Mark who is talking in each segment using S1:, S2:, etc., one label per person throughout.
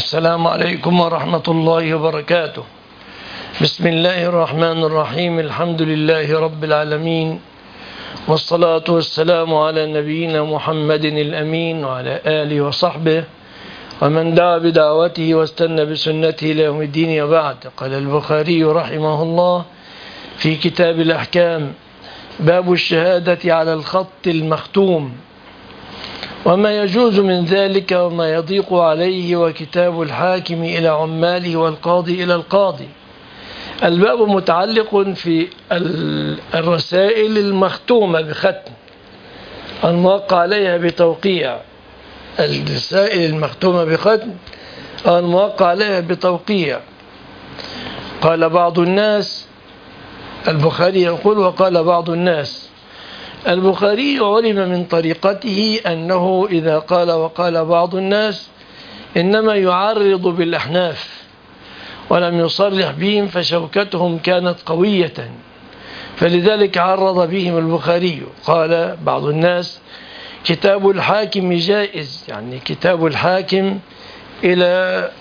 S1: السلام عليكم ورحمة الله وبركاته. بسم الله الرحمن الرحيم. الحمد لله رب العالمين، والصلاة والسلام على نبينا محمد الأمين وعلى آله وصحبه ومن دعا بدعوته واستنى بسنته إلى يوم الدين. وبعد، قال البخاري رحمه الله في كتاب الأحكام: باب الشهادة على الخط المختوم وما يجوز من ذلك وما يضيق عليه، وكتاب الحاكم إلى عماله والقاضي إلى القاضي. الباب متعلق في الرسائل المختومة بختم الموقع عليها بتوقيع. الرسائل المختومة بختم الموقع عليها بتوقيع. قال بعض الناس، البخاري يقول: وقال بعض الناس. البخاري علم من طريقته أنه إذا قال وقال بعض الناس إنما يعرض بالأحناف ولم يصرح بهم، فشوكتهم كانت قوية، فلذلك عرض بهم البخاري. قال بعض الناس: كتاب الحاكم جائز، يعني كتاب الحاكم إلى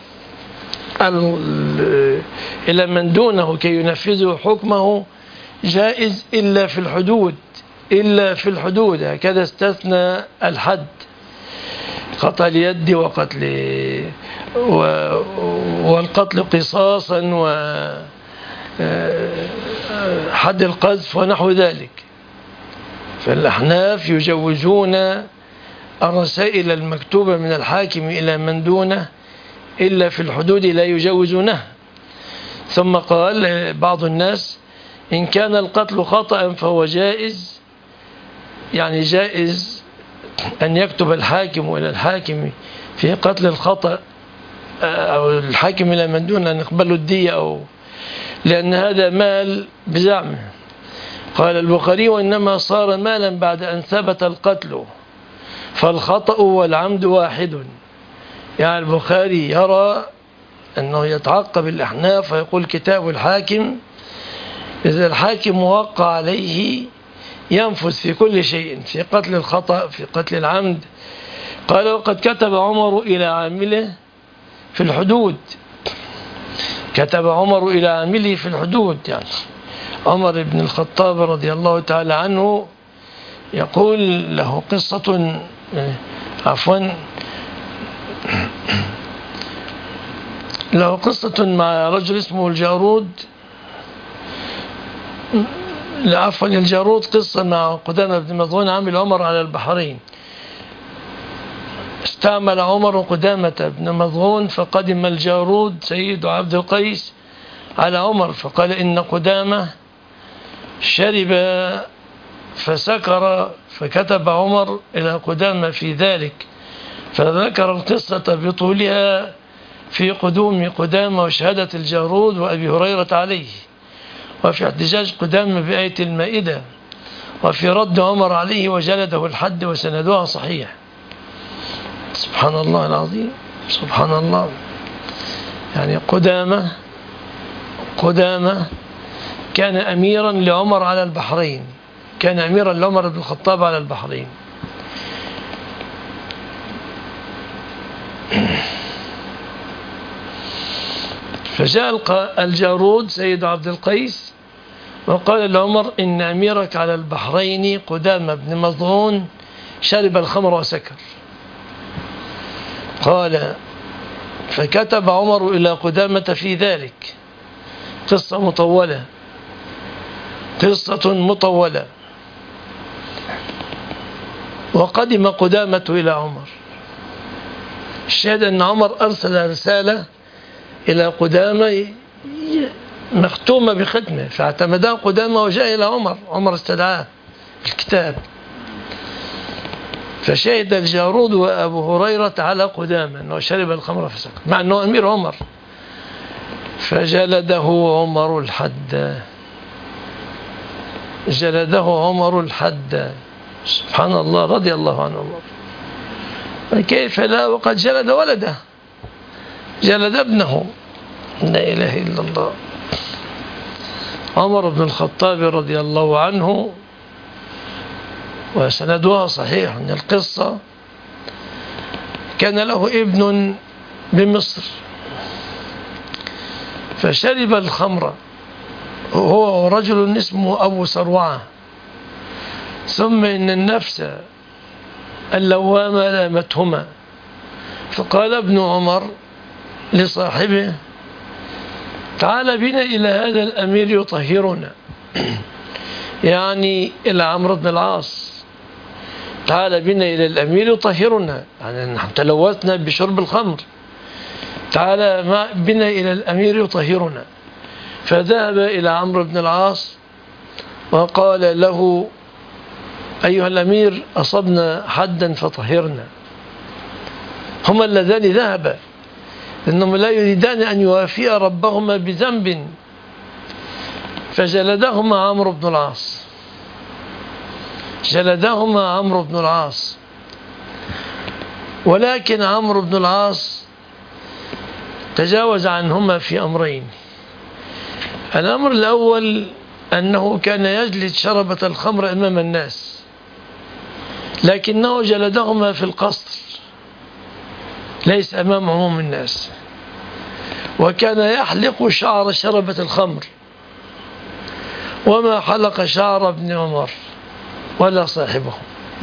S1: من دونه كي ينفذوا حكمه جائز إلا في الحدود. هكذا استثنى الحد: قطع اليد والقتل قصاصا وحد القذف ونحو ذلك. فالأحناف يجوزون الرسائل المكتوبة من الحاكم إلى من دونه إلا في الحدود لا يجوزونها. ثم قال بعض الناس: إن كان القتل خطأ فهو جائز، يعني جائز أن يكتب الحاكم إلى الحاكم في قتل الخطأ، أو الحاكم إلى من دون أن يقبل الدية، لأن هذا مال بزعمه. قال البخاري: وإنما صار مالا بعد أن ثبت القتل، فالخطأ والعمد واحد. يعني البخاري يرى أنه يتعقب الأحناف ويقول: كتاب الحاكم إذا الحاكم موقع عليه ينفذ في كل شيء، في قتل الخطأ، في قتل العمد. قال: وقد كتب عمر إلى عامله في الحدود. كتب عمر إلى عامله في الحدود، يعني عمر بن الخطاب رضي الله تعالى عنه يقول له قصة له قصة مع رجل اسمه الجارود. الجارود قصة مع قدامة بن مظعون عامل عمر على البحرين. استعمل عمر قدامة بن مظعون، فقدم الجارود سيد عبد القيس على عمر، فقال: إن قدامة شرب فسكر، فكتب عمر إلى قدامة في ذلك، فذكر القصة بطولها في قدوم قدامة وشهادة الجارود وأبي هريرة عليه، وفي احتجاج قدامة بآية المائدة، وفي رد عمر عليه وجلده الحد، وسندها صحيح. سبحان الله العظيم، سبحان الله. يعني قدامة كان أميرا لعمر على البحرين، كان أميرا لعمر بن الخطاب على البحرين. فجاء الجارود سيد عبد القيس وقال لعمر: إن أميرك على البحرين قدامة بن مظعون شرب الخمر وسكر. قال: فكتب عمر إلى قدامة في ذلك. قصة مطولة. وقدم قدامة إلى عمر. الشاهد أن عمر أرسل رسالة إلى قدامة مختومة بختمه، فاعتمدها قدامة وجاء إلى عمر استدعاه الكتاب. فشهد الجارود وأبو هريرة على قدامة أنه شرب الخمر فسكر، مع أنه أمير عمر. فجلده عمر الحد. سبحان الله، رضي الله عنه عمر. كيف لا، وقد جلد ولده، جلد ابنه. لا إله إلا الله. عمر بن الخطاب رضي الله عنه، وسندها صحيح من القصة: كان له ابن بمصر، فشرب الخمر هو رجل اسمه أبو سروعة. ثم إن النفس اللوامة لامتهما، فقال ابن عمر لصاحبه: تعال بنا إلى هذا الأمير يطهرنا، يعني إلى عمرو بن العاص. تعال بنا إلى الأمير يطهرنا، يعني نحن تلوثنا بشرب الخمر، تعال بنا إلى الأمير يطهرنا. فذهب إلى عمرو بن العاص وقال له: أيها الأمير، أصبنا حدا فطهرنا. هما اللذان ذهبا إنهم لا يريدان أن يوافيا ربهما بذنب، فجلدهما عمرو بن العاص، جلدهما عمرو بن العاص. ولكن عمرو بن العاص تجاوز عنهما في أمرين. الأمر الأول أنه كان يجلد شربة الخمر أمام الناس، لكنه جلدهما في القصر ليس أمام عموم الناس، وكان يحلق شعر شربة الخمر، وما حلق شعر ابن عمر ولا صاحبه.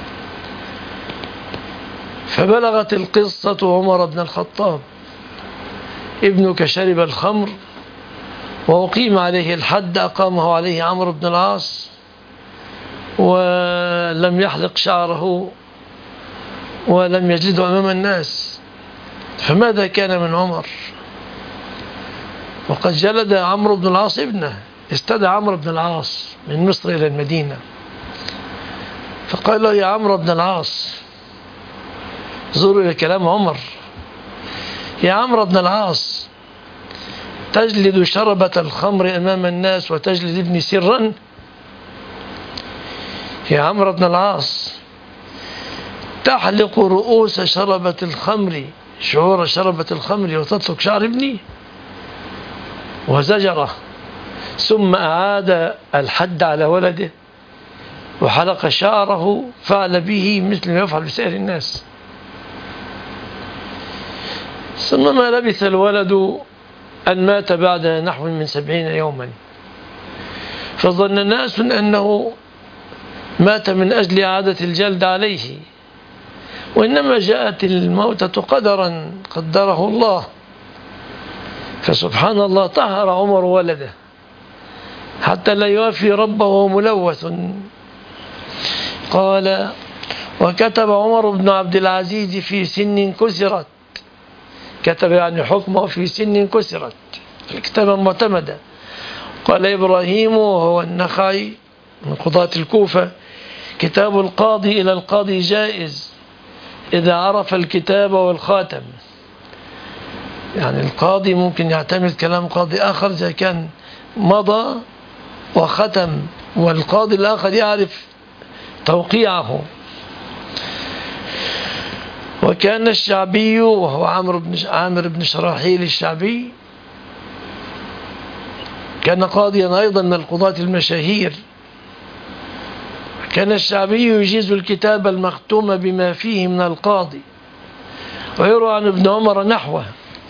S1: فبلغت القصة عمر بن الخطاب: ابنك شرب الخمر وأقيم عليه الحد، أقامه عليه عمرو بن العاص ولم يحلق شعره ولم يجلده أمام الناس، فماذا كان من عمر؟ وقد جلد عمرو بن العاص ابنه، استدعى عمرو بن العاص من مصر إلى المدينة، فقال له: يا عمرو بن العاص، زوروا إلى كلام عمر، يا عمرو بن العاص، تجلد شربة الخمر أمام الناس وتجلد ابني سرا؟ يا عمرو بن العاص، تحلق رؤوس شربة الخمر، شعور شربة الخمر، وتطلق شعر ابني؟ وزجره، ثم أعاد الحد على ولده وحلق شعره، فعل به مثل ما يفعل بسائر الناس. ثم ما لبث الولد أن مات بعد نحو من 70 يوما، فظن الناس أنه مات من أجل إعادة الجلد عليه، وإنما جاءت الموتة قدرا قدره الله. فسبحان الله، طهر عمر ولده حتى لا يوافي ربه ملوث. قال: وكتب عمر بن عبد العزيز في سن كسرت، كتب يعني حكمه في سن كسرت، الكتابة معتمدة. قال إبراهيم وهو النخعي من قضاة الكوفة: كتاب القاضي إلى القاضي جائز إذا عرف الكتاب والخاتم. يعني القاضي ممكن يعتمد كلام قاضي آخر إذا كان مضى وختم، والقاضي الآخر يعرف توقيعه. وكان الشعبي وهو عامر بن شراحيل الشعبي كان قاضيا أيضا من القضاة المشاهير. كان الشعبي يجيز الكتاب المختوم بما فيه من القاضي، ويروى عن ابن عمر نحوه.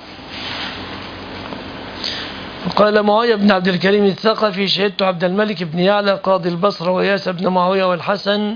S1: قال معاوية بن عبد الكريم الثقفي: شهدت عبد الملك بن يعلى قاضي البصرة وياس بن معاوية والحسن،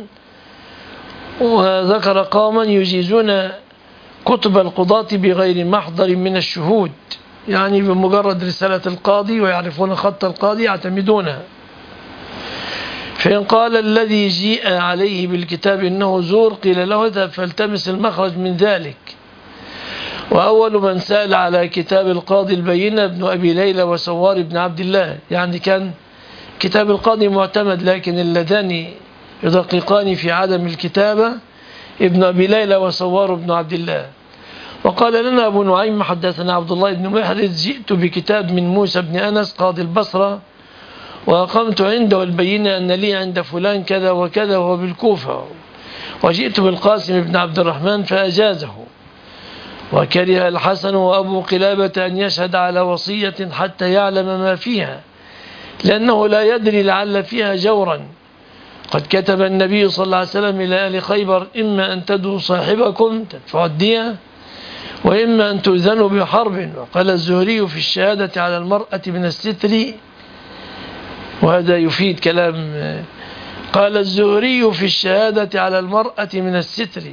S1: وذكر قوما يجيزون كتب القضاة بغير محضر من الشهود، يعني بمجرد رسالة القاضي ويعرفون خط القاضي يعتمدونها. فإن قال الذي جيء عليه بالكتاب إنه زور، قيل له: اذهب فالتمس المخرج من ذلك. وأول من سأل على كتاب القاضي البينة ابن أبي ليلى وسوار بن عبد الله، يعني كان كتاب القاضي معتمد، لكن اللذان يدققان في عدم الكتابة ابن أبي ليلى وسوار بن عبد الله. وقال لنا أبو نعيم: حدثنا عبد الله بن محرز: جئت بكتاب من موسى بن أنس قاضي البصرة، وأقمت عنده البينة أن لي عند فلان كذا وكذا وهو بالكوفة، وجئت بالقاسم بن عبد الرحمن فأجازه. وكره الحسن وأبو قلابة أن يشهد على وصية حتى يعلم ما فيها، لأنه لا يدري لعل فيها جورا. قد كتب النبي صلى الله عليه وسلم إلى آل خيبر: إما أن تدوا صاحبكم تدفعوا الدية، وإما أن تؤذنوا بحرب. وقال الزهري في الشهادة على المرأة من الستر، وهذا يفيد كلام. قال الزهري في الشهادة على المرأة من الستر: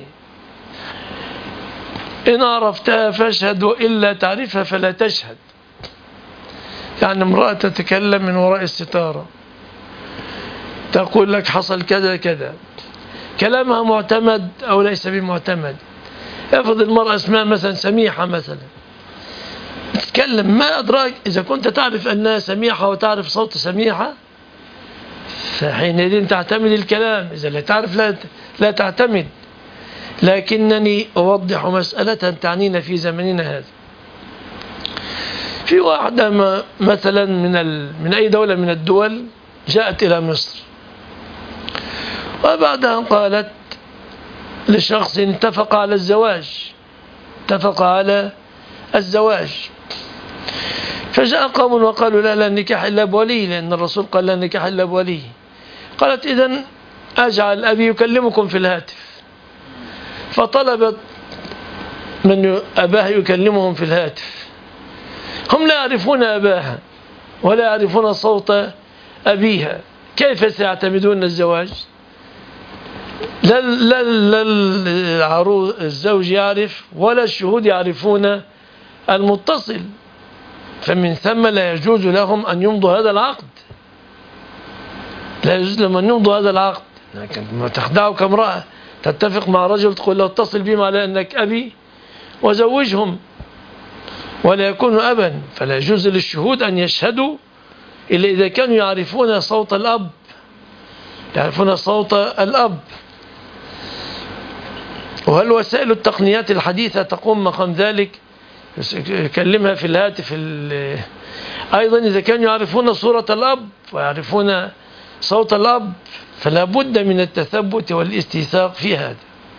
S1: إن عرفتها فاشهد وإلا تعرفها فلا تشهد. يعني امرأة تتكلم من وراء الستارة، تقول لك حصل كذا كذا، كلامها معتمد أو ليس بمعتمد. افرض المرأة اسمها مثلا سميحة مثلا، تتكلم، ما أدراك إذا كنت تعرف أنها سميحة وتعرف صوت سميحة فحينئذ تعتمد الكلام، إذا لا تعرف لا تعتمد. لكنني أوضح مسألة تعنينا في زمننا هذا. في واحدة مثلا من أي دولة من الدول جاءت إلى مصر، وبعدها قالت لشخص اتفق على الزواج، فجاء قوم وقالوا لا نكاح إلا بولي، لأن الرسول قال لا نكاح إلا بولي. قالت إذن أجعل أبي يكلمكم في الهاتف، فطلبت من أباها يكلمهم في الهاتف. هم لا يعرفون أباها ولا يعرفون صوت أبيها، كيف سيعتمدون الزواج؟ لا الزوج يعرف ولا الشهود يعرفون المتصل، فمن ثم لا يجوز لهم أن يمضوا هذا العقد. لا يجوز لهم أن يمضوا هذا العقد. لكن ما تخدعك امرأة تتفق مع رجل تقول له اتصل بهم على أنك أبي وزوجهم ولا يكونوا أبا، فلا يجوز للشهود أن يشهدوا إلا إذا كانوا يعرفون صوت الأب. وهل وسائل التقنيات الحديثة تقوم مقام ذلك؟ يكلمها في الهاتف أيضا إذا كانوا يعرفون صورة الأب ويعرفون صوت الأب فلا بد من التثبت والاستيثاق في هذا.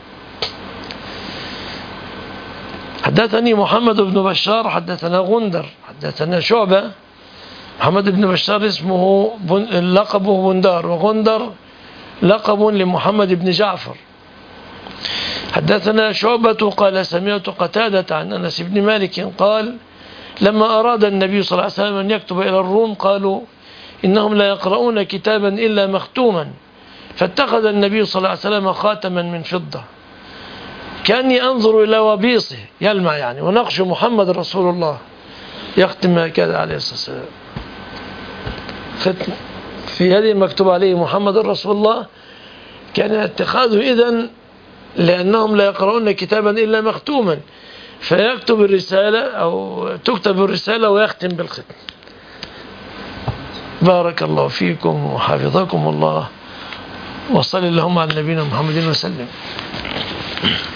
S1: حدثني محمد بن بشار حدثنا غندر حدثنا شعبة. محمد بن بشار اسمه لقبه بندار، وغندر لقب لمحمد بن جعفر. حدثنا شعبة قال سمعت قتادة عن أنس بن مالك قال لما أراد النبي صلى الله عليه وسلم أن يكتب إلى الروم قالوا إنهم لا يقرؤون كتابا إلا مختوما، فاتخذ النبي صلى الله عليه وسلم خاتما من فضة كأني أنظر إلى وبيصه يلمع يعني، ونقش محمد رسول الله يختم هكذا عليه الصلاة والسلام، ختم في هذه مكتوب عليه محمد رسول الله. كان اتخاذه إذن لأنهم لا يقرؤون كتابا إلا مختوما، فيكتب الرسالة أو تكتب الرسالة ويختم بالختم. بارك الله فيكم وحفظكم الله، وصل اللهم على نبينا محمد وسلم.